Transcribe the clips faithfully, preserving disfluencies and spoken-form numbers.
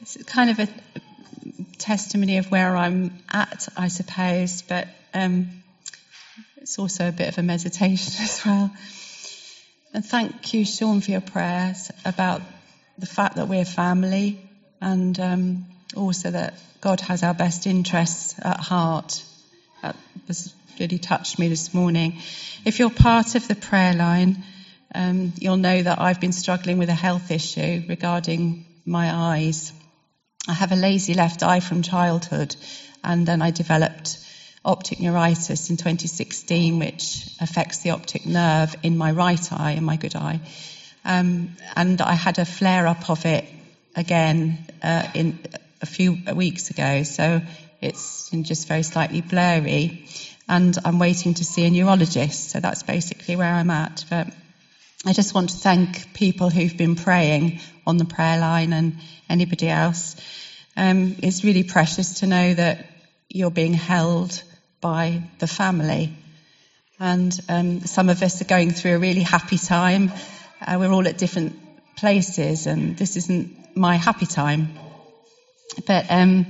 it's kind of a testimony of where I'm at, I suppose, but um, it's also a bit of a meditation as well. And thank you, Sean, for your prayers about the fact that we're family, and um, also that God has our best interests at heart. That was really touched me this morning. If you're part of the prayer line, um, you'll know that I've been struggling with a health issue regarding my eyes. I have a lazy left eye from childhood, and then I developed optic neuritis in twenty sixteen, which affects the optic nerve in my right eye, in my good eye. Um, and I had a flare-up of it again uh, in a few weeks ago, so it's just very slightly blurry. And I'm waiting to see a neurologist, so that's basically where I'm at. But I just want to thank people who've been praying on the prayer line and anybody else. Um, it's really precious to know that you're being held by the family. And um, some of us are going through a really happy time. Uh, we're all at different places, and this isn't my happy time. But um,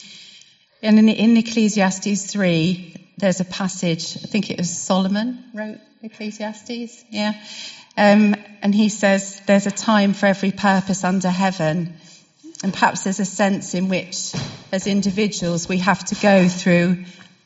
in, in Ecclesiastes three, there's a passage, I think it was Solomon wrote Ecclesiastes, yeah. Um, and he says, there's a time for every purpose under heaven. And perhaps there's a sense in which, as individuals, we have to go through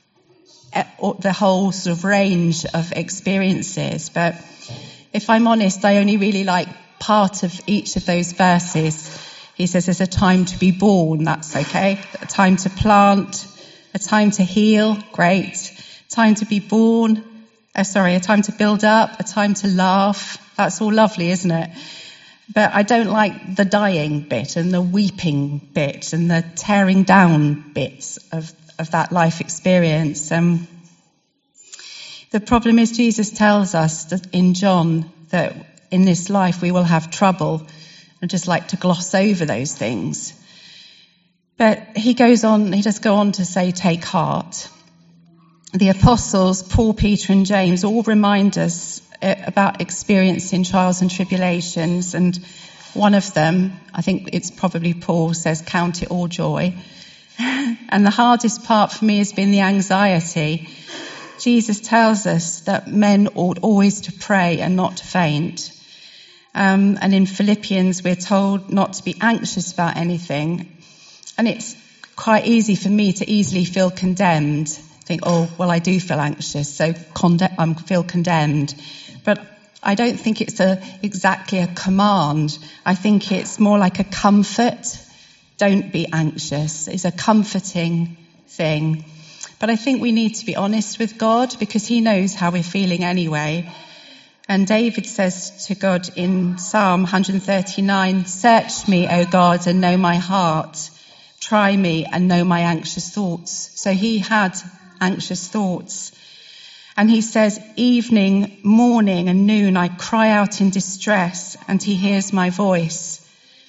the whole sort of range of experiences. But if I'm honest, I only really like part of each of those verses. He says there's a time to be born, that's okay. A time to plant, a time to heal, great. Time to be born, uh, sorry, a time to build up, a time to laugh. That's all lovely, isn't it? But I don't like the dying bit and the weeping bit and the tearing down bits of, of that life experience. Um, the problem is Jesus tells us that in John that in this life we will have trouble, and just like to gloss over those things. But he goes on, he does go on to say, take heart. The apostles, Paul, Peter and James, all remind us about experiencing trials and tribulations, and one of them, I think it's probably Paul, says, count it all joy. And the hardest part for me has been the anxiety. Jesus tells us that men ought always to pray and not to faint. Um, and in Philippians, we're told not to be anxious about anything. And it's quite easy for me to easily feel condemned. Think, oh, well, I do feel anxious, so conde- I feel condemned. But I don't think it's a, exactly a command. I think it's more like a comfort. Don't be anxious. It's a comforting thing. But I think we need to be honest with God, because he knows how we're feeling anyway. And David says to God in Psalm one thirty-nine, search me, O God, and know my heart. Try me and know my anxious thoughts. So he had anxious thoughts. And he says, evening, morning and noon, I cry out in distress, and he hears my voice.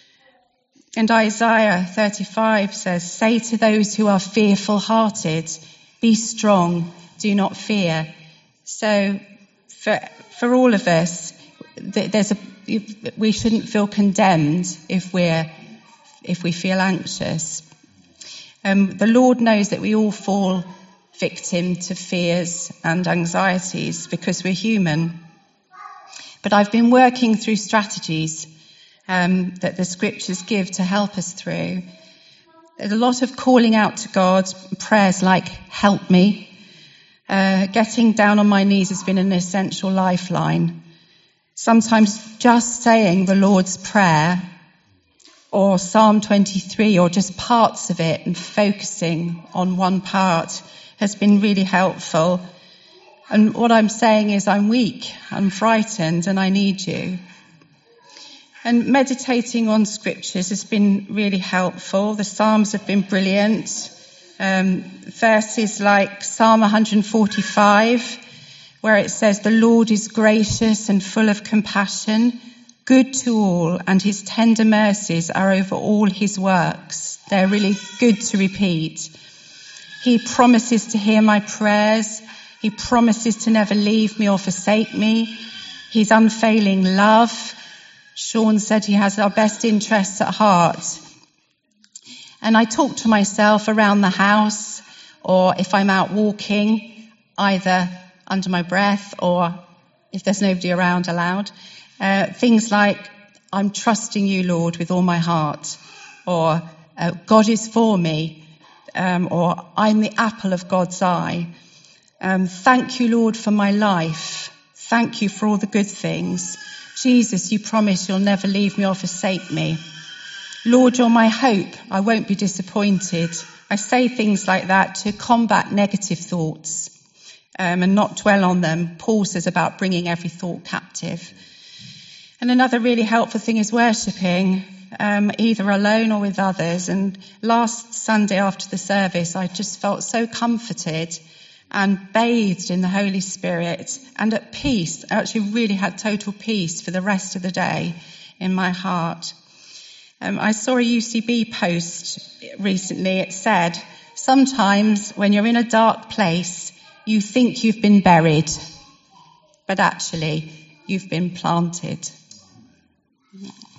And Isaiah thirty-five says, say to those who are fearful hearted, be strong, do not fear. So for, for all of us, there's a, we shouldn't feel condemned if we're, if we feel anxious. Um, the Lord knows that we all fall victim to fears and anxieties because we're human. But I've been working through strategies um, that the scriptures give to help us through. There's a lot of calling out to God, prayers like, help me. Uh, getting down on my knees has been an essential lifeline. Sometimes just saying the Lord's Prayer or Psalm twenty-three or just parts of it and focusing on one part has been really helpful. And what I'm saying is I'm weak, I'm frightened, and I need you. And meditating on scriptures has been really helpful. The Psalms have been brilliant. Um, verses like Psalm one forty-five, where it says, the Lord is gracious and full of compassion, good to all, and his tender mercies are over all his works. They're really good to repeat. He promises to hear my prayers. He promises to never leave me or forsake me. His unfailing love. Sean said he has our best interests at heart. And I talk to myself around the house, or if I'm out walking, either under my breath or if there's nobody around aloud. Uh, things like, I'm trusting you, Lord, with all my heart, or uh, God is for me, um, or I'm the apple of God's eye. Um, thank you, Lord, for my life. Thank you for all the good things. Jesus, you promise you'll never leave me or forsake me. Lord, you're my hope. I won't be disappointed. I say things like that to combat negative thoughts um, and not dwell on them. Paul says about bringing every thought captive. And another really helpful thing is worshipping, um, either alone or with others. And last Sunday after the service, I just felt so comforted and bathed in the Holy Spirit and at peace. I actually really had total peace for the rest of the day in my heart. Um, I saw a U C B post recently. It said, sometimes when you're in a dark place, you think you've been buried, but actually you've been planted.